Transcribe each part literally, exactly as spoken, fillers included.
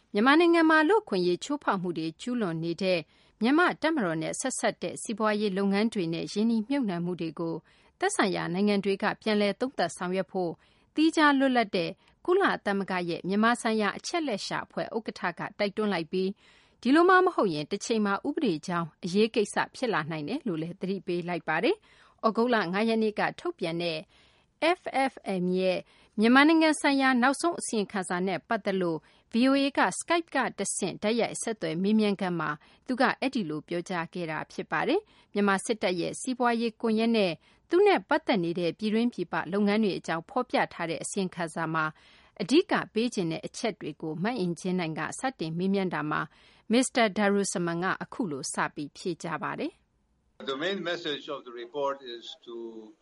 မြန်မာနိုင်ငံမှာလူ့အခွင့်အရေးချိုးဖောက်မှုတွေကျူးလွန်နေတဲ့မြန်မာ့တပ်မတော်နဲ့ဆက်စပ်တဲ့စီးပွားရေးလုပ်ငန်းတွေနဲ့ရင်းနှီးမြှုပ်နှံမှုတွေကိုသက်ဆိုင်ရာနိုင်ငံတွေကပြန်လည်သုံးသပ်ဆောင်ရွက်ဖို့သီးခြားလွတ်လပ်တဲ့ကုလသမဂ္ဂရဲ့မြန်မာဆိုင်ရာအချက်လက်ရှာအဖွဲ့ဥက္ကဋ္ဌကတိုက်တွန်းလိုက်ပြီးဒီလိုမှမဟုတ်ရင်တစ်ချိန်မှာဥပဒေကြောင်းအရေးကိစ္စဖြစ်လာနိုင်တယ်လို့လည်းသတိပေးလိုက်ပါတယ်။ဩဂုတ်လ၅ရက်နေ့ကထုတ်ပြန်တဲ့ F F M ရဲ့မြန်မာနိုင်ငံဆိုင်ရာနောက်ဆုံးအစီရင်ခံစာနဲ့ပတ်သက်လို့ ဗွီအိုအေက Skype ကတဆင့်တိုက်ရိုက်ဆက်သွယ်မေးမြန်းခန်းမှာသူကအဲ့ဒီလိုပြောကြားခဲ့တာဖြစ်ပါတယ်။မြန်မာစစ်တပ်ရဲ့စီးပွားရေးကွန်ရက်နဲ့သူနဲ့ပတ်သက်နေတဲ့ပြည်တွင်းပြည်ပလုပ်ငန်းတွေအကြောင်းဖော်ပြထားတဲ့အစီရင်ခံစာမှာအဓိကပေးခြင်းတဲ့အချက်တွေကိုမတ်အင်ချင်းနိုင်ကစတင်မေးမြန်းတာမှာမစ္စတာ Darussaman ကအခုလိုစပြီးဖြေကြားပါတယ်။ The main message of the report is to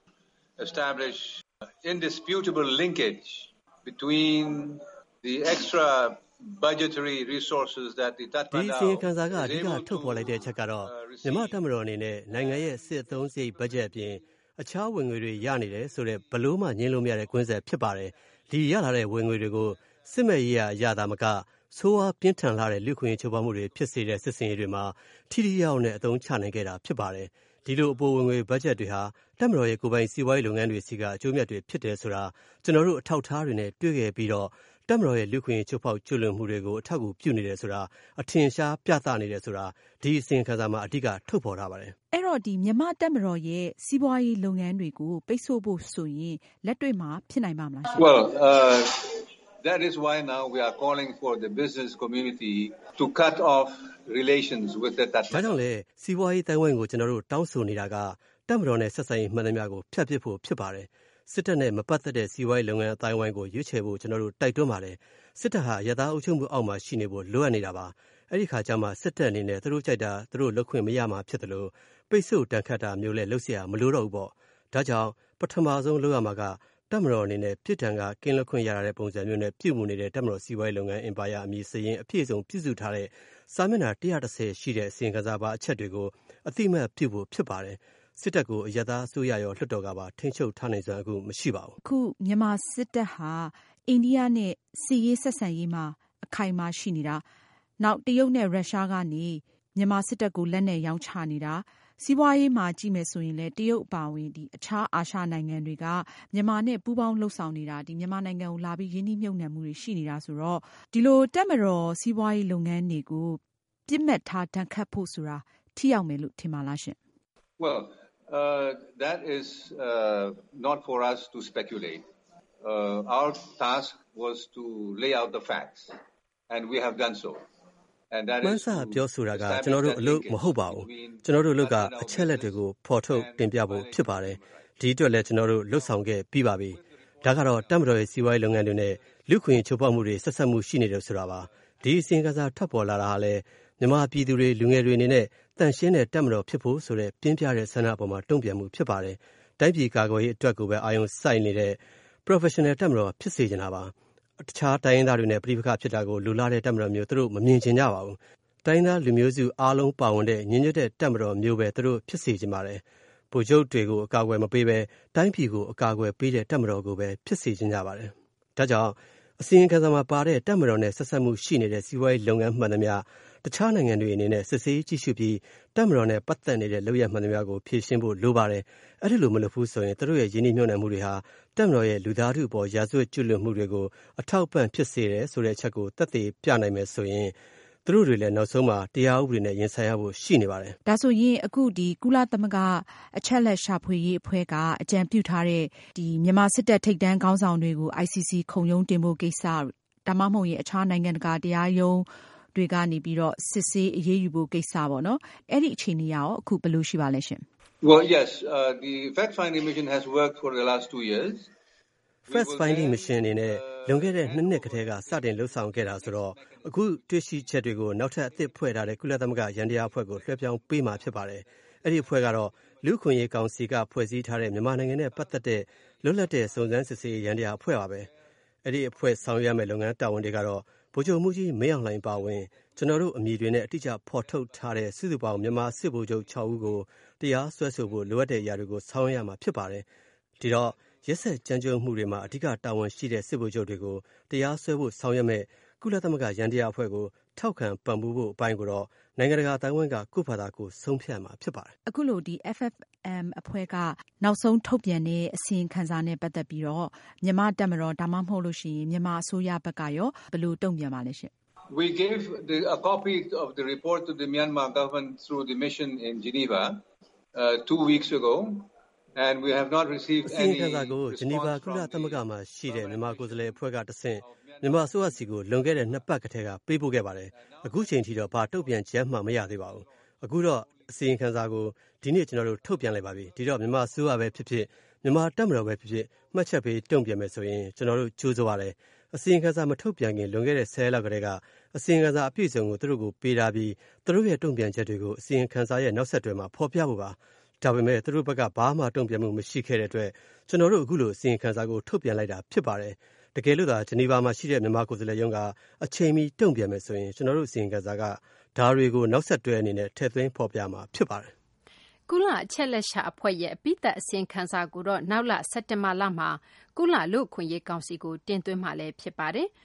establish indisputable linkage between the extra budgetary resources that the Tatmadaw ဒီအစီရင်ခံစာကအဓိကထုတ်ပေါ်လိုက်တဲ့အချက်ကတော့မြန်မာတပ်မတော်အနေနဲ့နိုင်ငံရဲ့စစ်အသုံးစရိတ်ဘတ်ဂျက်အပြင်အခြားဝင်ငွေတွေရနေတယ်ဆိုတဲ့ဘလို့မှညှင်းလို့မရတဲ့ကွင်းဆက်ဖြစ်ပါတယ်။ဒီရလာတဲ့ဝင်ငွေတွေကိုစစ်မဲ့ရေးရရတာမကဆိုးဝါးပြင်းထန်လာတဲ့လူခွင့်ချိုးဖောက်မှုတွေဖြစ်စေတဲ့စစ်စင်ရေးတွေမှာထိထိရောက်နဲ့အသုံးချနိုင်ခဲ့တာဖြစ်ပါတယ်။ဒီလိုအပိုဝင်ငွေဘတ်ဂျက်တွေဟာတပ်မတော်ရဲ့ကိုယ်ပိုင်စီးပွားရေးလုပ်ငန်းတွေစီကအကျိုးမြတ်တွေဖြစ်တယ်ဆိုတာကျွန်တော်တို့အထောက်ထားတွေနဲ့တွေ့ခဲ့ပြီးတော့တပ်မတော်ရဲ့လူခွင့်ချိုးဖောက်ကျွလွန်မှုတွေကိုအထောက်အကူပြုနေတယ်ဆိုတာအထင်ရှားပြသနေတယ်ဆိုတာဒီအစီရင်ခံစာမှာအဓိကထုတ်ဖော်ထားပါတယ်။အဲ့တော့ဒီမြန်မာတပ်မတော်ရဲ့စီးပွားရေးလုပ်ငန်းတွေကိုပိတ်ဆို့ဖို့ဆိုရင်လက်တွေ့မှာဖြစ်နိုင်ပါမလား။ Well, uh, that is why now we are calling for the business community to cut off relations with the Tatmadaw. ဒါကြောင့်လေစီးပွားရေးတိုင်းဝိုင်းကိုကျွန်တော်တို့တောင်းဆိုနေတာကတပ်မတော်နဲ့ဆက်ဆံရေးမှန်သမျှကိုဖျက်ပစ်ဖို့ဖြစ်ပါတယ်။စစ်တပ်နဲ့မပတ်သက်တဲ့စီးပွားရေးလုပ်ငန်းအတိုင်းဝိုင်းကိုရွေးချယ်ဖို့ကျွန်တော်တို့တိုက်တွန်းပါတယ်။စစ်တပ်ဟာရသားအုပ်ချုပ်မှုအောက်မှာရှိနေဖို့လိုအပ်နေတာပါ။အဲ့ဒီခါကျမှစစ်တပ်အနေနဲ့သူတို့ကြိုက်တာသူတို့လုပ်ခွင့်မရမှာဖြစ်တယ်လို့ပိတ်ဆို့တန်ခတ်တာမျိုးလည်းလုပ်เสียမလိုတော့ဘူးပေါ့။ဒါကြောင့်ပထမဆုံးလုပ်ရမှာကတပ်မတော်အနေနဲ့ပြည်ထံကကင်းလွတ်ခွင့်ရတဲ့ပုံစံမျိုးနဲ့ပြုမှုနေတဲ့တပ်မတော်စီးပွားရေးလုပ်ငန်းအင်ပါယာအမည်စရင်အပြည့်အစုံပြုစုထားတဲ့စာမျက်နှာone hundred tenရှိတဲ့အစီရင်ခံစာပါအချက်တွေကိုအတိအမှတ်ပြုဖို့ဖြစ်ပါတယ်။စစ်တပ်ကိုအရသာအစိုးရရောလွှတ်တော်ကပါထိန်းချုပ်ထားနိုင်စွမ်းအခုမရှိပါဘူး။အခုမြန်မာစစ်တပ်ဟာအိန္ဒိယနဲ့စီးရေးဆက်ဆံရေးမှာအခိုင်အမာရှိနေတာနောက်တရုတ်နဲ့ရုရှားကနေမြန်မာစစ်တပ်ကိုလက်နက်ရောင်းချနေတာစီးပွားရေးမှာကြည့်မယ်ဆိုရင်လည်းတရုတ်အပါအဝင်ဒီအခြားအာရှနိုင်ငံတွေကမြန်မာနဲ့ပူးပေါင်းလှုပ်ဆောင်နေတာဒီမြန်မာနိုင်ငံကိုလာပြီးရင်းနှီးမြှုပ်နှံမှုတွေရှိနေတာဆိုတော့ဒီလိုတပ်မတော်စီးပွားရေးလုပ်ငန်းတွေကိုပြစ်မှတ်ထားတန်ခတ်ဖို့ဆိုတာထိရောက်မယ်လို့ထင်ပါလားရှင် Well, uh, that is uh, not for us to speculate. Uh, our task was to lay out the facts, and we have done so. And that is မှန်စာပြောဆိုတာကကျွန်တော်တို့အလုပ်မဟုတ်ပါဘူးကျွန်တော်တို့လုပ်ကအချက်လက်တွေကိုဖော်ထုတ်တင်ပြဖို့ဖြစ်ပါတယ်ဒီအတွက်လည်းကျွန်တော်တို့လှုပ်ဆောင်ခဲ့ပြီးပါပြီဒါကတော့တပ်မတော်ရဲ့စီးပွားရေးလုပ်ငန်းတွေနဲ့လူခွင့်ချိုးဖောက်မှုတွေဆက်ဆက်မှုရှိနေတယ်ဆိုတာပါဒီအစီရင်ခံစာထွက်ပေါ်လာတာဟာလည်းမြန်မာပြည်သူတွေလူငယ်တွေအနေနဲ့တန်ရှင်းတဲ့တပ်မတော်ဖြစ်ဖို့ဆိုတဲ့ပြင်းပြတဲ့ဆန္ဒအပေါ်မှာတုံ့ပြန်မှုဖြစ်ပါတယ်တိုင်းပြည်ကာကွယ်ရေးအတွက်ကိုပဲအာရုံစိုက်နေတဲ့ professional တပ်မတော်ဖြစ်စေချင်တာပါတခြားတိုင်းရင်းသားတွေနဲ့ပြည်ပခဖြစ်တာကိုလူလာတဲ့တပ်မတော်မျိုးသူတို့မမြင်ချင်ကြပါဘူးတိုင်းသားလူမျိုးစုအားလုံးပါဝင်တဲ့ညဉ့်ညွတ်တဲ့တပ်မတော်မျိုးပဲသူတို့ဖြစ်စေချင်ပါတယ်ဗိုလ်ချုပ်တွေကိုအကာအကွယ်မပေးဘဲတိုင်းပြည်ကိုအကာအကွယ်ပေးတဲ့တပ်မတော်ကိုပဲဖြစ်စေချင်ကြပါတယ်ဒါကြောင့်အစီရင်ခံစာမှာပါတဲ့တပ်မတော်နဲ့ဆက်ဆက်မှုရှိနေတဲ့စီးပွားရေးလုပ်ငန်းမှန်သမျှတခြားနိုင်ငံတွေအနေနဲ့စစ်ဆေးကြည့်ရှုပြီးတပ်မတော်နဲ့ပတ်သက်နေတဲ့လုပ်ရမှန်သမျှကိုဖြေရှင်းဖို့လိုပါတယ်အဲ့ဒီလိုမလုပ်ဘူးဆိုရင်သူတို့ရဲ့ယင်းနှိမ့်ညွှန်းနှံမှုတွေဟာတပ်မတော်ရဲ့လူသားထုအပေါ်ရာဇဝတ်ကျွလွန်မှုတွေကိုအထောက်အပံ့ဖြစ်စေတယ်ဆိုတဲ့အချက်ကိုသက်သေပြနိုင်မယ်ဆိုရင်သူတို့တွေလည်းနောက်ဆုံးမှာတရားဥပဒေနဲ့ရင်ဆိုင်ရဖို့ရှိနေပါတယ်ဒါဆိုရင်အခုဒီကုလသမဂ္ဂအချက်လက်ရှာဖွေရေးအဖွဲ့ကအကြံပြုထားတဲ့ဒီမြန်မာစစ်တပ်ထိပ်တန်းခေါင်းဆောင်တွေကို I C C ခုံရုံးတင်ဖို့ကိစ္စဒါမှမဟုတ်ရင်အခြားနိုင်ငံတကာတရားရုံးတွေကနေပြီးတော့စစ်ဆေးအရေးယူဖို့ကိစ္စပေါ့နော်အဲ့ဒီအခြေအနေရောအခုဘယ်လိုရှိပါလဲရှင် Well, yes, uh, the fact finding mission has worked for the last two years. Fact finding mission အနေနဲ့လွန်ခဲ့တဲ့နှစ်နှစ်ကတည်းကစတင်လှုပ်ဆောင်ခဲ့တာဆိုတော့အခုတွေ့ရှိချက်တွေကိုနောက်ထပ်အသစ်ဖွဲ့ထားတဲ့ကုလသမဂ္ဂရန်တရားအဖွဲ့ကိုလွှဲပြောင်းပေးမှာဖြစ်ပါတယ်အဲ့ဒီအဖွဲ့ကတော့လူခွင့်ရေးကောင်စီကဖွဲ့စည်းထားတဲ့မြန်မာနိုင်ငံနဲ့ပတ်သက်တဲ့လွတ်လပ်တဲ့စုံစမ်းစစ်ဆေးရန်တရားအဖွဲ့ပါပဲအဲ့ဒီအဖွဲ့ဆောင်ရွက်မဲ့လုပ်ငန်းတာဝန်တွေကတော့ဗိုလ်ချုပ်မှုကြီးမင်းအောင်လှိုင်ပါဝင်ကျွန်တော်တို့အမည်တွေနဲ့အတိအကျဖော်ထုတ်ထားတဲ့စုစုပေါင်းမြန်မာစစ်ဗိုလ်ချုပ်sixဦးကိုတရားစွဲဆိုဖို့လိုအပ်တဲ့အရာတွေကိုဆောင်ရွက်ရမှာဖြစ်ပါတယ်ဒီတော့ရက်စက်ကြမ်းကြုတ်မှုတွေမှာအဓိကတာဝန်ရှိတဲ့စစ်ဗိုလ်ချုပ်တွေကိုတရားစွဲဖို့ဆောင်ရွက်မဲ့ကုလသမဂ္ဂယန္တရားအဖွဲ့ကိုထောက်ခံပံ့ပိုးဖို့အပိုင်းကိုတော့နိုင်ငံတကာအသိုင်းအဝိုင်းကကိုယ့်ဘာသာကိုဆုံးဖြတ်မှာဖြစ်ပါတယ်။အခုလိုဒီ F F M အဖွဲ့ကနောက်ဆုံးထုတ်ပြန်တဲ့အစီရင်ခံစာနဲ့ပတ်သက်ပြီးတော့မြန်မာတပ်မတော်ဒါမှမဟုတ်လို့ရှိရင်မြန်မာအစိုးရဘက်ကရောဘယ်လိုတုံ့ပြန်ပါလဲရှင် We gave the, a copy of the report to the Myanmar government through the mission in Geneva uh, two weeks ago, and we have not received any response from the... ဂျနီဗာကုလသမဂ္ဂမှာရှိတဲ့မြန်မာကိုယ်စားလှယ်အဖွဲ့ကတဆင့်မြန်မာအစိုးရစီကိုလွန်ခဲ့တဲ့နှစ်ပတ်ကတည်းကပေးပို့ခဲ့ပါတယ်။အခုချိန်ထိတော့ဘာတုံ့ပြန်ချက်မှမရသေးပါဘူး။အခုတော့အစီရင်ခံစာကိုဒီနေ့ကျွန်တော်တို့ထုတ်ပြန်လိုက်ပါပြီ။ဒီတော့မြန်မာအစိုးရပဲဖြစ်ဖြစ်မြန်မာတပ်မတော်ပဲဖြစ်ဖြစ်မှတ်ချက်ပေးတုံ့ပြန်မယ်ဆိုရင်ကျွန်တော်တို့ကြိုးစားပါတယ်။အစီရင်ခံစာမထုတ်ပြန်ခင်လွန်ခဲ့တဲ့ဆယ်လကတည်းကအစီရင်ခံစာအပြည့်အစုံကိုသူတို့ကိုပေးထားပြီးသူတို့ရဲ့တုံ့ပြန်ချက်တွေကိုအစီရင်ခံစာရဲ့နောက်ဆက်တွဲမှာဖော်ပြဖို့ပါ။ဒါပေမဲ့သူတို့ဘက်ကဘာမှတုံ့ပြန်မှုမရှိခဲ့တဲ့အတွက်ကျွန်တော်တို့အခုလိုအစီရင်ခံစာကိုထုတ်ပြန်လိုက်တာဖြစ်ပါတယ်။တကယ်လို့သာဂျနီဗာမှာရှိတဲ့မြန်မာကိုယ်စားလှယ်ရုံးကအချိန်မီတုံ့ပြန်မယ်ဆိုရင်ကျွန်တော်တို့အစီရင်ခံစာကဒါတွေကိုနောက်ဆက်တွဲအနေနဲ့ထည့်သွင်းဖော်ပြမှာဖြစ်ပါတယ်။ကုလအချက်လက်ရှာအဖွဲ့ရဲ့အပိသက်အစီရင်ခံစာကိုတော့နောက်လစက်တင်ဘာလမှာကုလလူ့အခွင့်အရေးကောင်စီကိုတင်သွင်းမှာလည်းဖြစ်ပါတယ်။